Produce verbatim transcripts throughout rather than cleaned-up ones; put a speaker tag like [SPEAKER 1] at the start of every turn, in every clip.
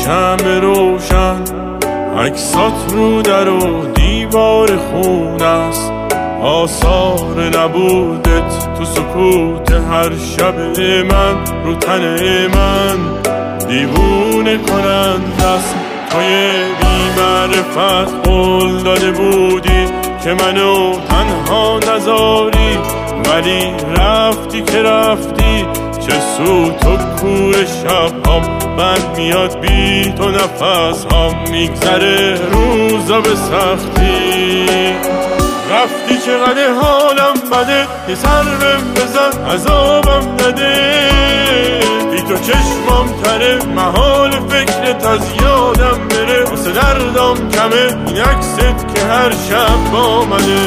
[SPEAKER 1] شمع روشن، عکسات رو در و دیوار خون است، آثار نبودت تو سکوت هر شب من، رو تن من دیوونه کنند است. توی بی معرفت قول داده بودی که منو تنها نذاری، ولی رفتی که رفتی، چه سود تو کور شب هم بند میاد بی تو نفس هم میگذره روزا به سختی. رفتی چقدر حالم بده، یه سر بهم بزن عذابم نده، بی تو چشمام تره محال فکرت از یادم بره، واسه دردم کمه این عکست که هر شب با منه.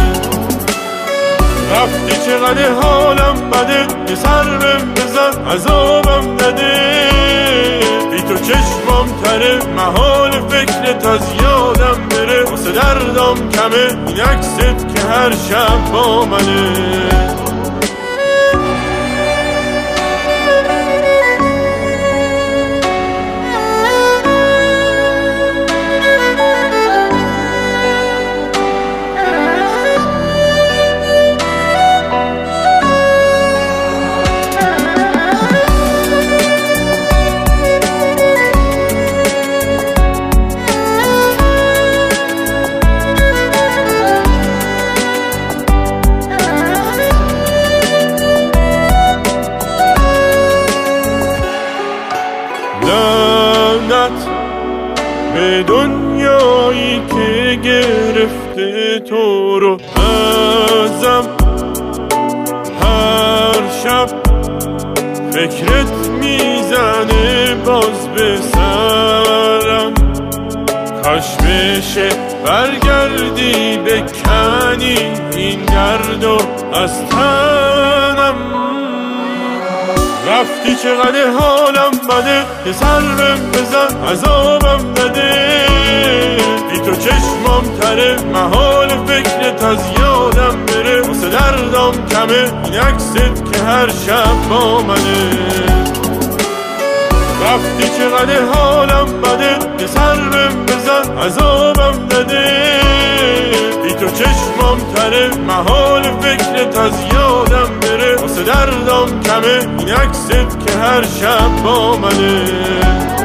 [SPEAKER 1] رفتی چقدر حالم بده، یه سر بهم بزن عذابم نده، بی تو چشمام تره محال فکرت از یادم بره، واسه دردم کمه این عکست که هر شب با منه. به دنیایی که گرفته تو رو ازم، هر شب فکرت میزنه باز به سرم، کاش بشه برگردی بکنی این دردو از تنم. رفتی چقدر حالم بده، یه سر بهم بزن عذابم نده، بی تو چشمام تره محال فکرت از یادم بره، واسه دردم کمه این عکست که هر شب با منه. رفتی چقدر حالم بده، یه سر بهم بزن عذابم نده، بی تو چشمام تره محال فکرت از یادم بره، واسه دردم کمه این عکست که هر شب با منه.